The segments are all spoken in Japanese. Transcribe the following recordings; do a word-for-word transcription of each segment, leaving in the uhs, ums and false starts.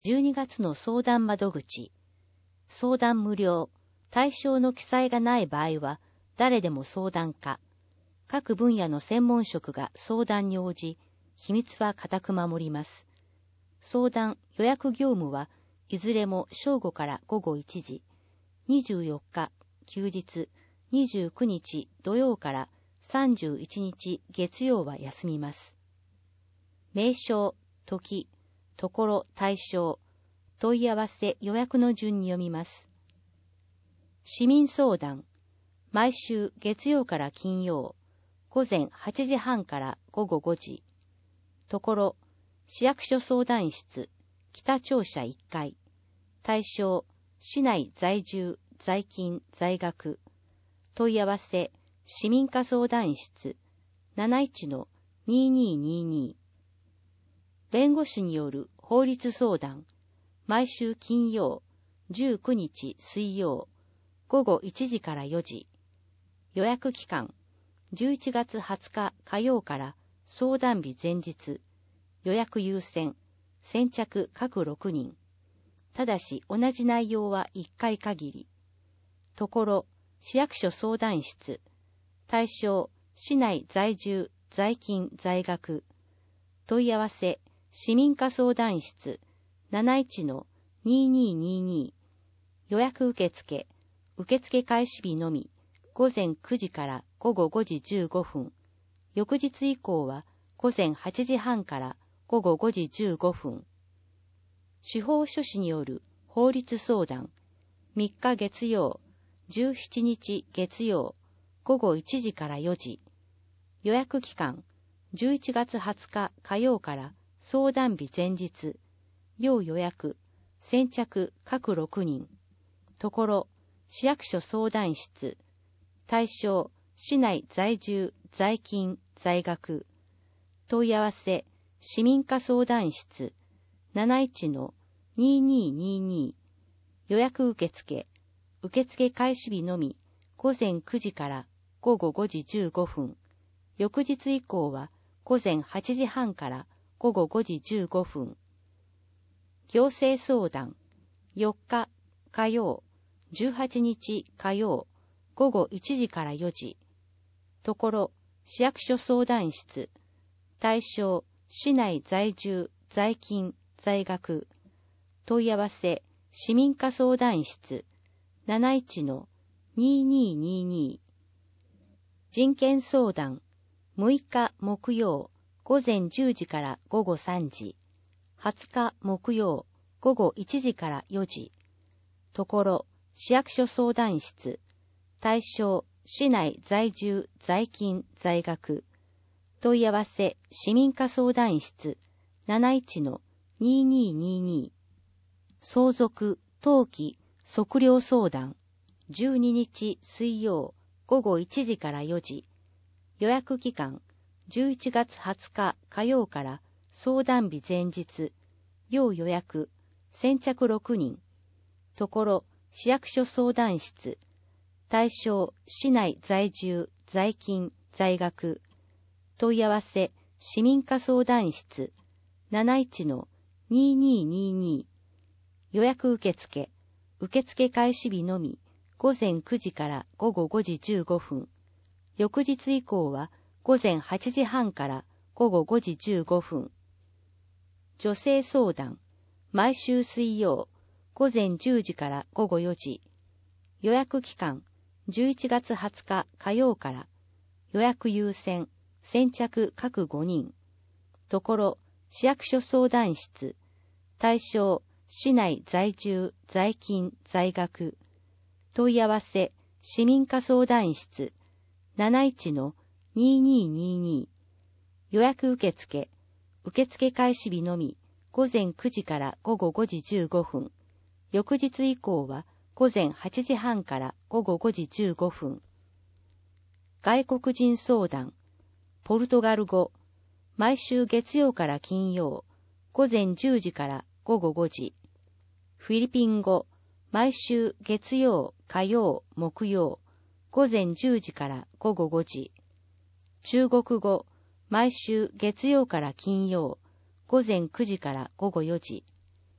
じゅうにがつの相談窓口。相談無料。対象の記載がない場合は、誰でも相談可。各分野の専門職が相談に応じ、秘密は固く守ります。相談、予約業務はいずれも正午から午後いちじ、にじゅうよっか休日、にじゅうくにち土曜からさんじゅういちにち月曜は休みます。名称、時、ところ、対象、問い合わせ、予約の順に読みます。市民相談、毎週月曜から金曜、午前はちじはんから午後ごじ。ところ、市役所相談室、北庁舎いっかい。対象、市内在住、在勤、在学。問い合わせ、市民課相談室、なないちのににーにーにー。弁護士による法律相談、毎週金曜、じゅうくにち水曜、午後いちじからよじ。予約期間、じゅういちがつはつか火曜から相談日前日。予約優先、先着各ろくにん。ただし同じ内容はいっかい限り。ところ、市役所相談室。対象、市内在住、在勤、在学。問い合わせ、市民課相談室、なないちのににーにーにー。予約受付、受付開始日のみ、午前くじから午後ごじじゅうごふん。翌日以降は午前はちじはんから午後ごじじゅうごふん。司法書士による法律相談、みっか月曜、じゅうしちにち月曜、午後いちじからよじ。予約期間、じゅういちがつはつか火曜から相談日前日。要予約、先着各ろくにん。ところ、市役所相談室。対象、市内在住、在勤、在学。問い合わせ、市民課相談室。なないちのににーにーにー。予約受付。受付開始日のみ、午前くじから午後ごじじゅうごふん。翌日以降は午前はちじはんから午後ごじじゅうごふん。行政相談、よっか火曜、じゅうはちにち火曜、午後いちじからよじ。ところ、市役所相談室。対象、市内在住、在勤、在学。問い合わせ、市民課相談室。なないちのににーにーにー。人権相談、むいか木曜、午前じゅうじから午後さんじ。はつか木曜、午後いちじからよじ。ところ、市役所相談室。対象、市内在住、在勤、在学。問い合わせ、市民課相談室。なないちのににーにーにー。相続、登記、測量相談。じゅうににち水曜、午後いちじからよじ。予約期間、じゅういちがつはつか火曜から相談日前日。要予約、先着ろくにん。ところ、市役所相談室。対象、市内在住、在勤、在学。問い合わせ、市民課相談室。なないちのににーにーにー。予約受付。受付開始日のみ、午前くじから午後ごじじゅうごふん。翌日以降は午前はちじはんから午後ごじじゅうごふん。女性相談、毎週水曜、午前じゅうじから午後よじ。予約期間、じゅういちがつはつか火曜から。予約優先、先着各ごにん。ところ、市役所相談室。対象、市内在住、在勤、在学。問い合わせ、市民課相談室。なないちのににーにーにー。予約受付。受付開始日のみ、午前くじから午後ごじじゅうごふん。翌日以降は午前はちじはんから午後ごじじゅうごふん。外国人相談。ポルトガル語。毎週月曜から金曜。午前じゅうじから午後ごじ。フィリピン語。毎週月曜、火曜、木曜。午前じゅうじから午後ごじ。中国語。毎週月曜から金曜。午前くじから午後よじ。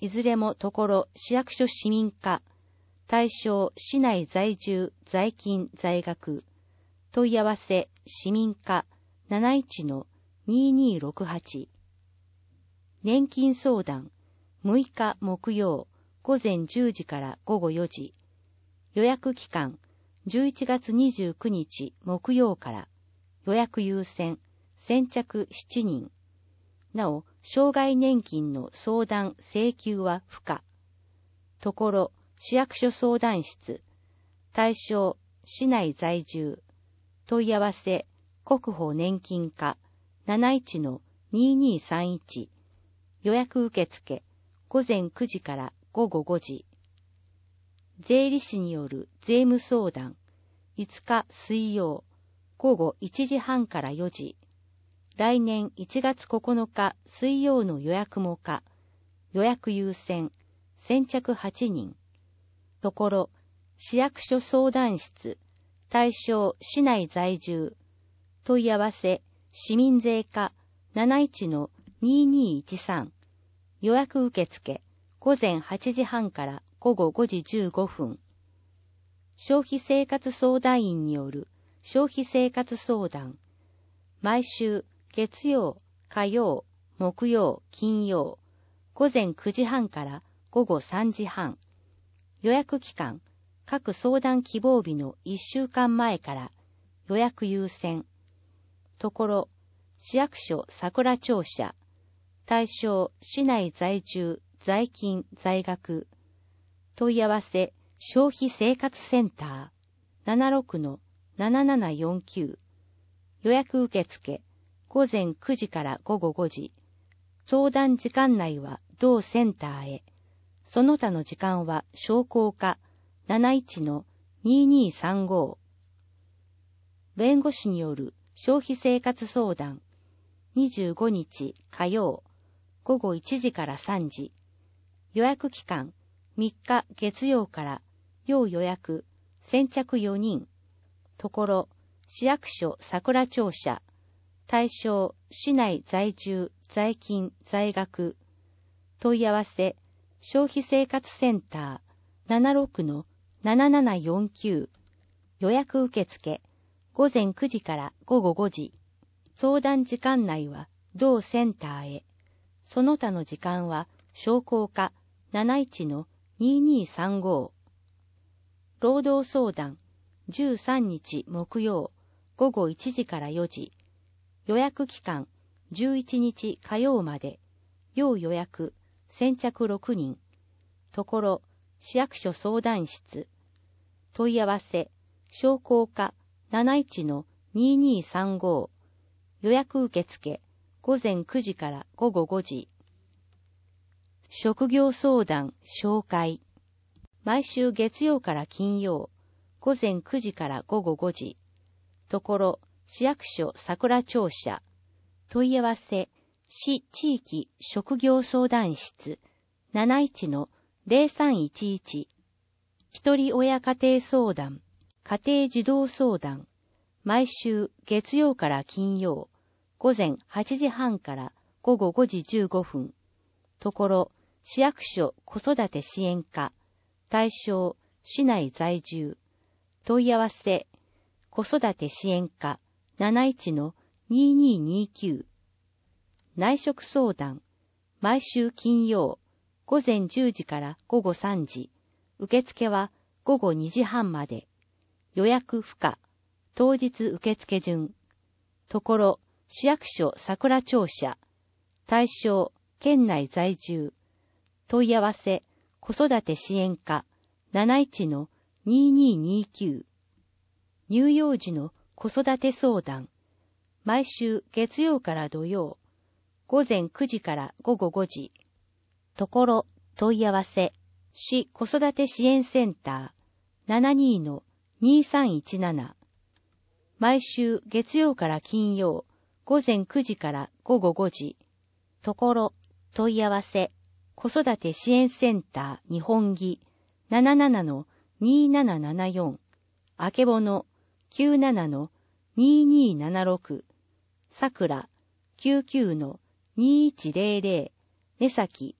いずれもところ市役所市民課、対象市内在住、在勤、在学、問い合わせ市民課 ななじゅういちのにーにーろくはち。年金相談むいか木曜午前じゅうじから午後よじ。予約期間じゅういちがつにじゅうくにち木曜から。予約優先、先着しちにん。なお、障害年金の相談請求は不可。ところ、市役所相談室、対象、市内在住、問い合わせ、国保年金課 ななじゅういちのにーにーさんいち。予約受付、午前くじから午後ごじ。税理士による税務相談、いつか水曜、午後いちじはんからよじ。来年いちがつここのか水曜の予約も可。予約優先、先着はちにん。ところ、市役所相談室、対象市内在住、問い合わせ市民税課 ななじゅういちのにーにーいちさん。予約受付、午前はちじはんから午後ごじじゅうごふん。消費生活相談員による消費生活相談。毎週月曜、火曜、木曜、金曜、午前くじはんから午後さんじはん。予約期間、各相談希望日のいっしゅうかんまえから。予約優先。ところ、市役所桜庁舎。対象、市内在住、在勤、在学。問い合わせ、消費生活センター ななじゅうろくのななななよんきゅう。予約受付、午前くじから午後ごじ。相談時間内は同センターへ。その他の時間は商工課 ななじゅういちのにーにーさんご。弁護士による消費生活相談。にじゅうごにち火曜、午後いちじからさんじ。予約期間みっか月曜から要予約、先着よにん。ところ、市役所桜庁舎。対象、市内在住、在勤、在学。問い合わせ、消費生活センター ななじゅうろくのななななよんきゅう。予約受付、午前くじから午後ごじ。相談時間内は同センターへ。その他の時間は商工課 ななじゅういちのにーにーさんご。労働相談、じゅうさんにち木曜、午後いちじからよじ。予約期間、じゅういちにち火曜まで。要予約、先着ろくにん。ところ、市役所相談室。問い合わせ、商工課 ななじゅういちのにーにーさんご。予約受付、午前くじから午後ごじ。職業相談、紹介。毎週月曜から金曜、午前くじから午後ごじ。ところ、市役所桜庁舎。問い合わせ、市地域職業相談室 ななじゅういちのぜろさんいちいち。一人親家庭相談、家庭児童相談。毎週月曜から金曜、午前はちじはんから午後ごじじゅうごふん。ところ、市役所子育て支援課。対象、市内在住。問い合わせ、子育て支援課 ななじゅういちのにーにーにーきゅう。内職相談、毎週金曜、午前じゅうじから午後さんじ。受付は午後にじはんまで。予約不可。当日受付順。ところ、市役所桜庁舎。対象、県内在住。問い合わせ、子育て支援課 ななじゅういちのにーにーにーきゅう。乳幼児の子育て相談。毎週月曜から土曜。午前くじから午後ごじ。ところ、問い合わせ、市子育て支援センター ななじゅうにのにーさんいちなな。毎週月曜から金曜、午前くじから午後ごじ。ところ、問い合わせ、子育て支援センター日本木 ななじゅうななのにーななななよん。あけぼの きゅうななのにーにーななろく。さくら きゅうきゅうのにーいちぜろぜろ。目先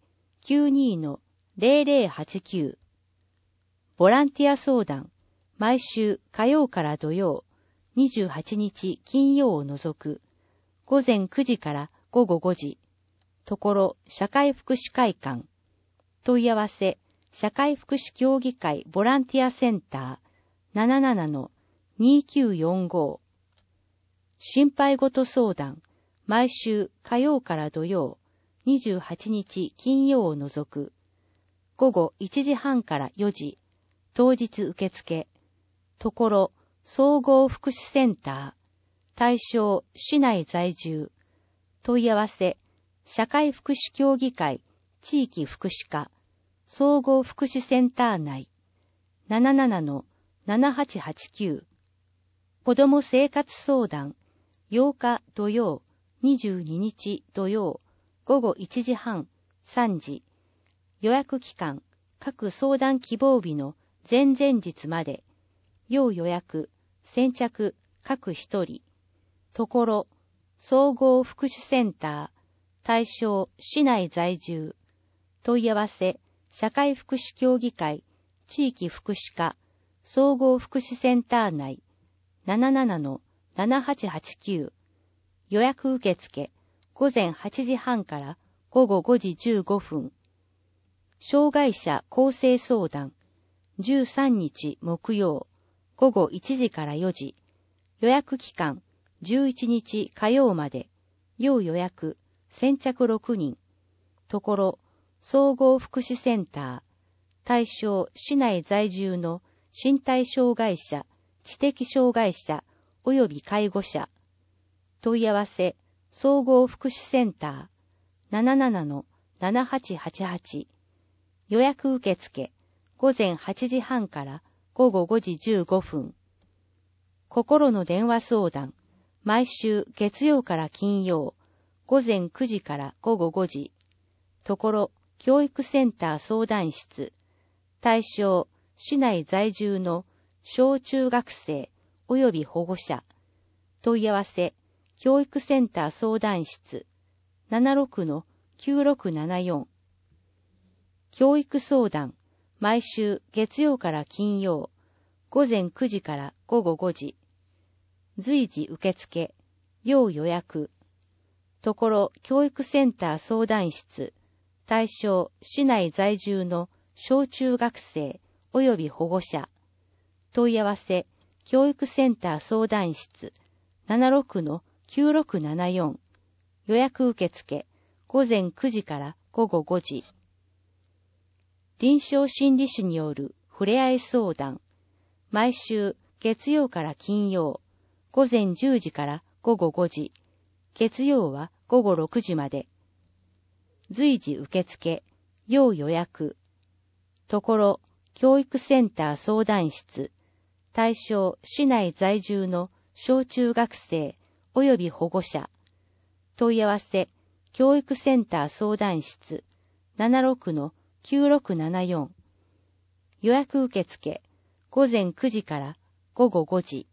きゅうに の ゼロゼロはちきゅう。ボランティア相談、毎週火曜から土曜、にじゅうはちにち金曜を除く、午前くじから午後ごじ、ところ社会福祉会館、問い合わせ、社会福祉協議会ボランティアセンター ななななのにきゅうよんご。心配事相談、毎週火曜から土曜、にじゅうはちにち金曜を除く、午後いちじはんからよじ、当日受付、ところ総合福祉センター、対象市内在住、問い合わせ、社会福祉協議会地域福祉課、総合福祉センター内、ななななのななはちはちきゅう。子ども生活相談、ようか土曜、にじゅうににち土曜、午後いちじはん、さんじ。予約期間、各相談希望日の前々日まで。要予約、先着、各一人。ところ、総合福祉センター、対象、市内在住。問い合わせ、社会福祉協議会、地域福祉課、総合福祉センター内、ななななのななはちはちきゅう。予約受付、午前はちじはんから午後ごじじゅうごふん。障害者更生相談、じゅうさんにち木曜、午後いちじからよじ。予約期間、じゅういちにち火曜まで。要予約、先着ろくにん。ところ、総合福祉センター、対象市内在住の身体障害者、知的障害者及び介護者。問い合わせ、総合福祉センター、ななななのななはちはちはち。予約受付、午前はちじはんから午後ごじじゅうごふん。心の電話相談、毎週月曜から金曜、午前くじから午後ごじ。ところ、教育センター相談室、対象、市内在住の小中学生及び保護者。問い合わせ、教育センター相談室、ななろくのきゅうろくななよん。教育相談、毎週月曜から金曜、午前くじから午後ごじ。随時受付、要予約。ところ、教育センター相談室、対象、市内在住の小中学生及び保護者。問い合わせ、教育センター相談室、ななろくのきゅうろくななよん。予約受付、午前くじから午後ごじ。臨床心理士によるふれあい相談、毎週月曜から金曜、午前じゅうじから午後ごじ、月曜は午後ろくじまで。随時受付、要予約。ところ、教育センター相談室、対象市内在住の小中学生及び保護者。問い合わせ、教育センター相談室、ななろくのきゅうろくななよん。予約受付、午前くじから午後ごじ。